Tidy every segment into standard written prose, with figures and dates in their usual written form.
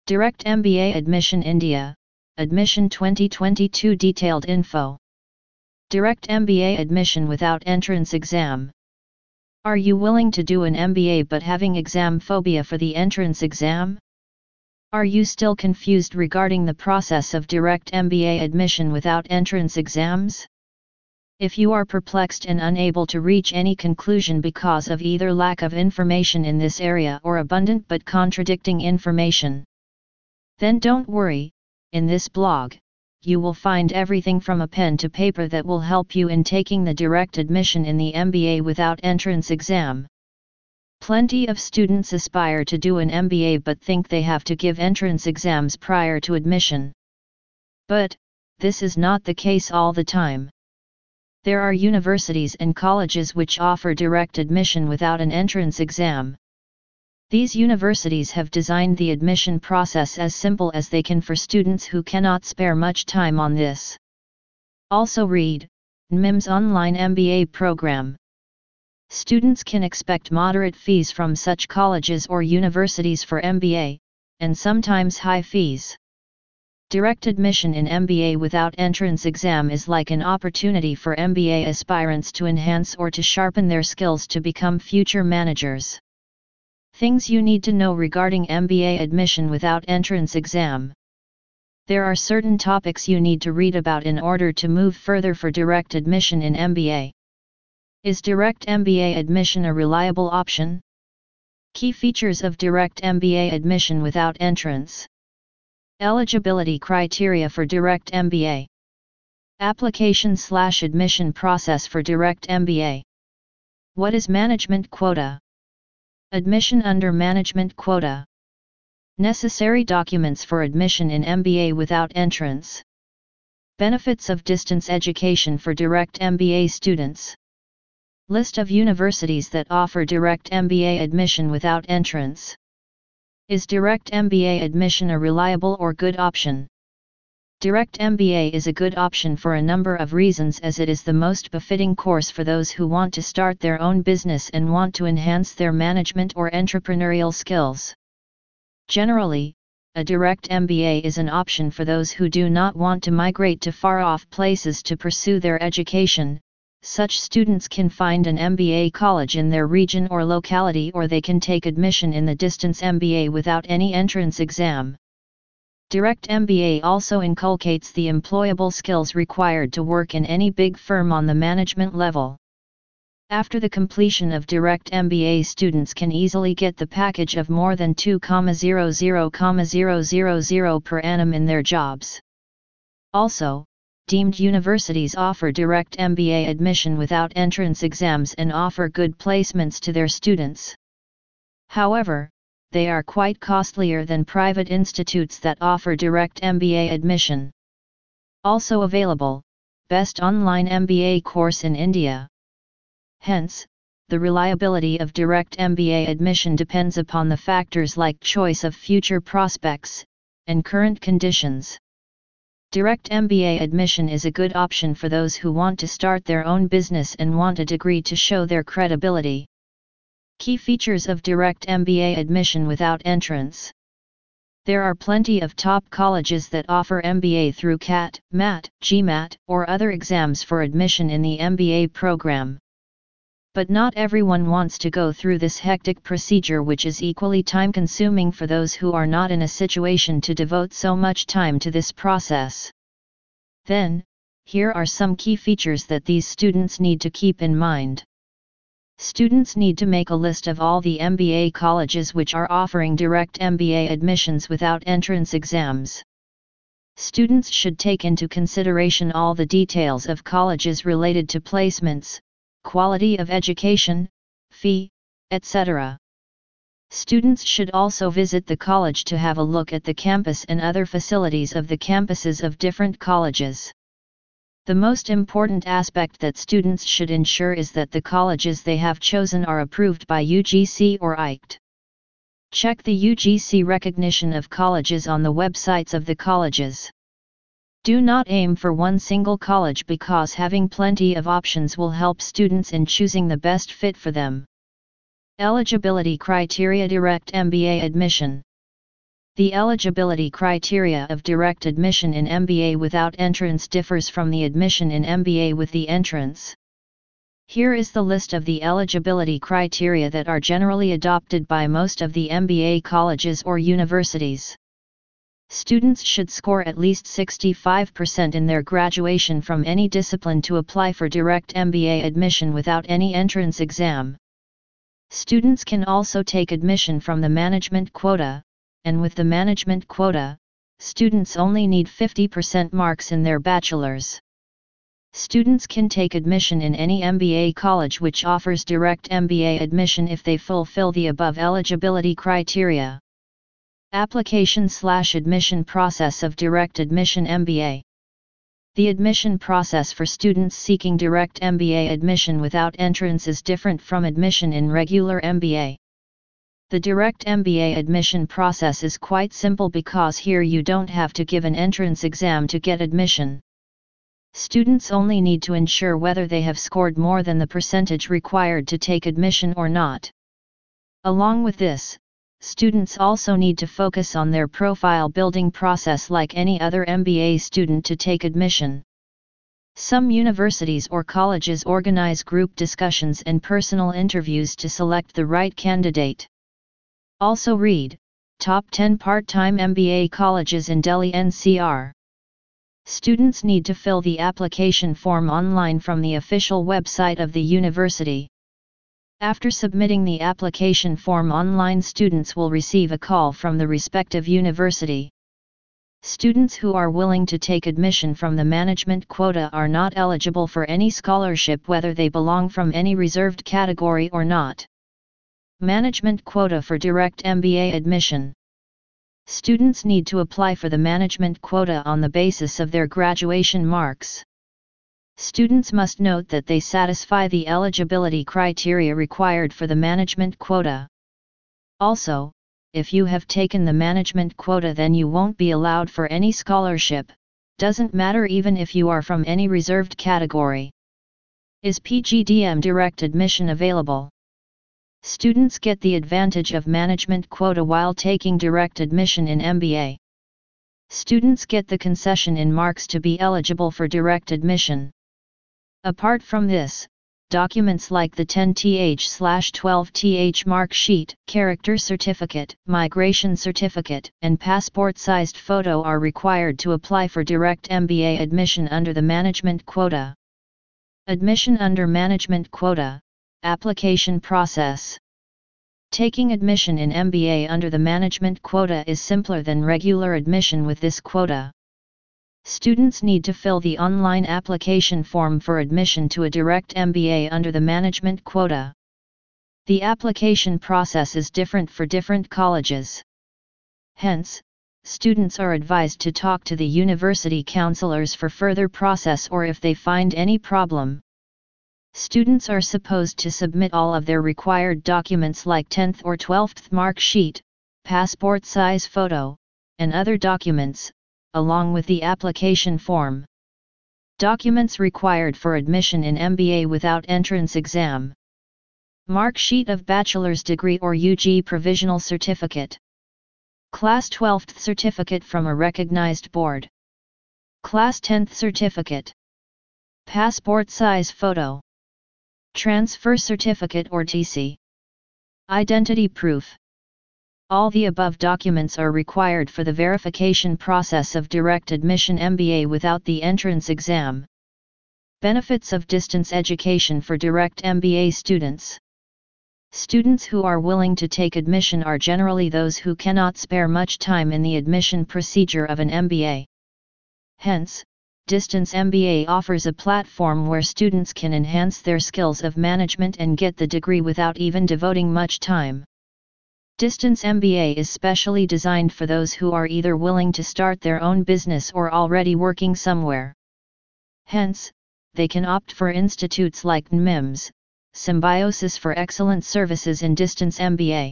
Direct MBA Admission India, Admission 2022 Detailed Info. Direct MBA Admission without entrance exam. Are you willing to do an MBA but having exam phobia for the entrance exam? Are you still confused regarding the process of direct MBA admission without entrance exams? If you are perplexed and unable to reach any conclusion because of either lack of information in this area or abundant but contradicting information, then don't worry, in this blog, you will find everything from a pen to paper that will help you in taking the direct admission in the MBA without entrance exam. Plenty of students aspire to do an MBA but think they have to give entrance exams prior to admission. But, this is not the case all the time. There are universities and colleges which offer direct admission without an entrance exam. These universities have designed the admission process as simple as they can for students who cannot spare much time on this. Also read, NMIMS Online MBA Program. Students can expect moderate fees from such colleges or universities for MBA, and sometimes high fees. Direct admission in MBA without entrance exam is like an opportunity for MBA aspirants to enhance or to sharpen their skills to become future managers. Things you need to know regarding MBA admission without entrance exam. There are certain topics you need to read about in order to move further for direct admission in MBA. Is direct MBA admission a reliable option? Key features of direct MBA admission without entrance. Eligibility criteria for direct MBA. Application/admission process for direct MBA. What is management quota? Admission under management quota. Necessary documents for admission in MBA without entrance. Benefits of distance education for direct MBA students. List of universities that offer direct MBA admission without entrance. Is direct MBA admission a reliable or good option? Direct MBA is a good option for a number of reasons, as it is the most befitting course for those who want to start their own business and want to enhance their management or entrepreneurial skills. Generally, a direct MBA is an option for those who do not want to migrate to far-off places to pursue their education. Such students can find an MBA college in their region or locality, or they can take admission in the distance MBA without any entrance exam. Direct MBA also inculcates the employable skills required to work in any big firm on the management level. After the completion of direct MBA, students can easily get the package of more than 2,000,000 per annum in their jobs. Also, deemed universities offer direct MBA admission without entrance exams and offer good placements to their students. However, they are quite costlier than private institutes that offer direct MBA admission. Also available, best online MBA course in India. Hence, the reliability of direct MBA admission depends upon the factors like choice of future prospects and current conditions. Direct MBA admission is a good option for those who want to start their own business and want a degree to show their credibility. Key features of direct MBA admission without entrance. There are plenty of top colleges that offer MBA through CAT, MAT, GMAT, or other exams for admission in the MBA program. But not everyone wants to go through this hectic procedure, which is equally time-consuming for those who are not in a situation to devote so much time to this process. Then, here are some key features that these students need to keep in mind. Students need to make a list of all the MBA colleges which are offering direct MBA admissions without entrance exams. Students should take into consideration all the details of colleges related to placements, quality of education, fee, etc. Students should also visit the college to have a look at the campus and other facilities of the campuses of different colleges. The most important aspect that students should ensure is that the colleges they have chosen are approved by UGC or ICT. Check the UGC recognition of colleges on the websites of the colleges. Do not aim for one single college, because having plenty of options will help students in choosing the best fit for them. Eligibility criteria. Direct MBA admission. The eligibility criteria of direct admission in MBA without entrance differs from the admission in MBA with the entrance. Here is the list of the eligibility criteria that are generally adopted by most of the MBA colleges or universities. Students should score at least 65% in their graduation from any discipline to apply for direct MBA admission without any entrance exam. Students can also take admission from the management quota, and with the management quota, students only need 50% marks in their bachelor's. Students can take admission in any MBA college which offers direct MBA admission if they fulfill the above eligibility criteria. Application/admission process of direct admission MBA. The admission process for students seeking direct MBA admission without entrance is different from admission in regular MBA. The direct MBA admission process is quite simple because here you don't have to give an entrance exam to get admission. Students only need to ensure whether they have scored more than the percentage required to take admission or not. Along with this, students also need to focus on their profile building process like any other MBA student to take admission. Some universities or colleges organize group discussions and personal interviews to select the right candidate. Also read, Top 10 Part-Time MBA Colleges in Delhi NCR. Students need to fill the application form online from the official website of the university. After submitting the application form online, students will receive a call from the respective university. Students who are willing to take admission from the management quota are not eligible for any scholarship whether they belong from any reserved category or not. Management quota for direct MBA admission. Students need to apply for the management quota on the basis of their graduation marks. Students must note that they satisfy the eligibility criteria required for the management quota. Also, if you have taken the management quota, then you won't be allowed for any scholarship, doesn't matter even if you are from any reserved category. Is PGDM direct admission available? Students get the advantage of management quota while taking direct admission in MBA. Students get the concession in marks to be eligible for direct admission. Apart from this, documents like the 10th/12th mark sheet, character certificate, migration certificate, and passport-sized photo are required to apply for direct MBA admission under the management quota. Admission under management quota, application process. Taking admission in MBA under the management quota is simpler than regular admission with this quota. Students need to fill the online application form for admission to a direct MBA under the management quota. The application process is different for different colleges. Hence, students are advised to talk to the university counselors for further process or if they find any problem. Students are supposed to submit all of their required documents like 10th or 12th mark sheet, passport size photo, and other documents, along with the application form. Documents required for admission in MBA without entrance exam. Mark sheet of bachelor's degree or UG provisional certificate. Class 12th certificate from a recognized board. Class 10th certificate. Passport size photo. Transfer certificate or TC. Identity proof. All the above documents are required for the verification process of direct admission MBA without the entrance exam. Benefits of distance education for direct MBA students. Students who are willing to take admission are generally those who cannot spare much time in the admission procedure of an MBA. Hence, Distance MBA offers a platform where students can enhance their skills of management and get the degree without even devoting much time. Distance MBA is specially designed for those who are either willing to start their own business or already working somewhere. Hence, they can opt for institutes like NMIMS, Symbiosis for Excellent Services in Distance MBA.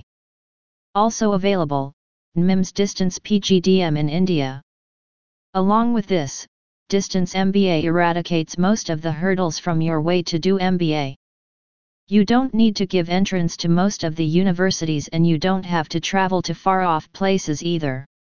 Also available, NMIMS Distance PGDM in India. Along with this, Distance MBA eradicates most of the hurdles from your way to do MBA. You don't need to give entrance to most of the universities and you don't have to travel to far-off places either.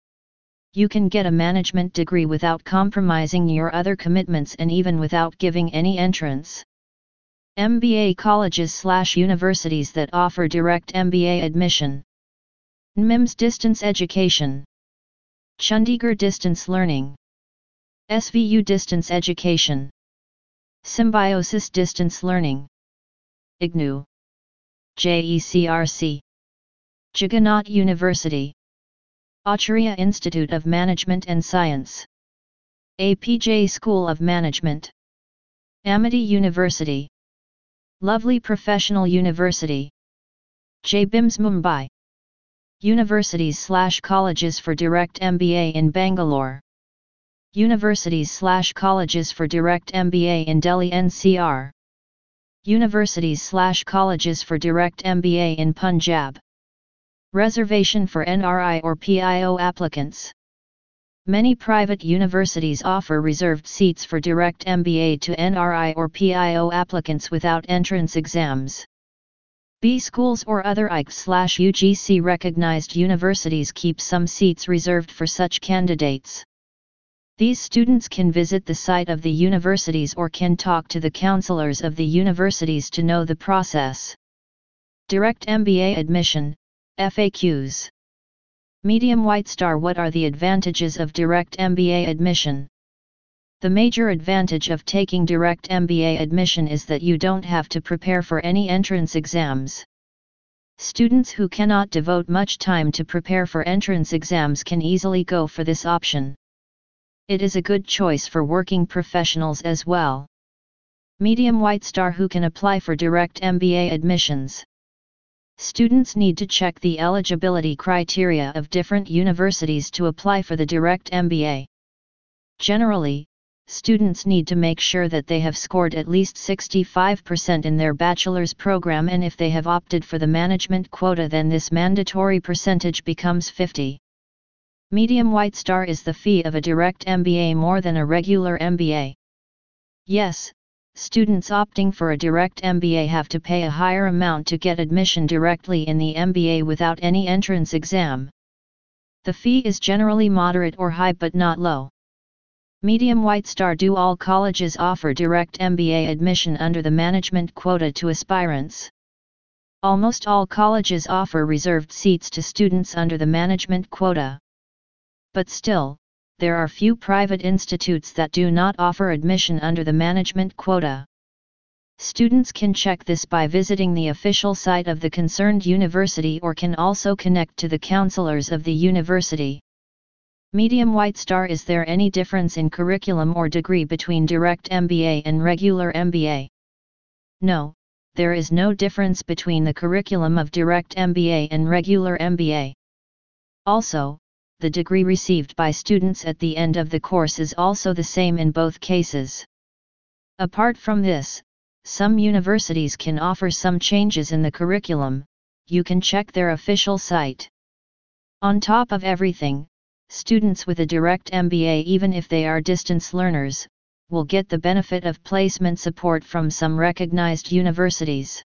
You can get a management degree without compromising your other commitments and even without giving any entrance. MBA colleges/universities that offer direct MBA admission. NMIMS Distance Education, Chandigarh Distance Learning, SVU Distance Education, Symbiosis Distance Learning, IGNOU, JECRC, Jagannath University, Acharya Institute of Management and Science, APJ School of Management, Amity University, Lovely Professional University, JBIMS Mumbai. Universities/colleges for direct MBA in Bangalore. Universities/colleges for direct MBA in Delhi NCR. Universities/colleges for direct MBA in Punjab. Reservation for NRI or PIO applicants. Many private universities offer reserved seats for direct MBA to NRI or PIO applicants without entrance exams. B schools or other ICE/UGC recognized universities keep some seats reserved for such candidates. These students can visit the site of the universities or can talk to the counselors of the universities to know the process. Direct MBA admission, FAQs. Medium White Star. What are the advantages of direct MBA admission? The major advantage of taking direct MBA admission is that you don't have to prepare for any entrance exams. Students who cannot devote much time to prepare for entrance exams can easily go for this option. It is a good choice for working professionals as well. Medium White Star. Who can apply for direct MBA admissions? Students need to check the eligibility criteria of different universities to apply for the direct MBA. Generally, students need to make sure that they have scored at least 65% in their bachelor's program, and if they have opted for the management quota, then this mandatory percentage becomes 50. Medium White Star. Is the fee of a direct MBA more than a regular MBA? Yes, students opting for a direct MBA have to pay a higher amount to get admission directly in the MBA without any entrance exam. The fee is generally moderate or high but not low. Medium White Star. Do all colleges offer direct MBA admission under the management quota to aspirants? Almost all colleges offer reserved seats to students under the management quota. But still, there are few private institutes that do not offer admission under the management quota. Students can check this by visiting the official site of the concerned university or can also connect to the counselors of the university. Medium White Star. Is there any difference in curriculum or degree between direct MBA and regular MBA? No, there is no difference between the curriculum of direct MBA and regular MBA. Also, the degree received by students at the end of the course is also the same in both cases. Apart from this, some universities can offer some changes in the curriculum. You can check their official site. On top of everything, students with a direct MBA, even if they are distance learners, will get the benefit of placement support from some recognized universities.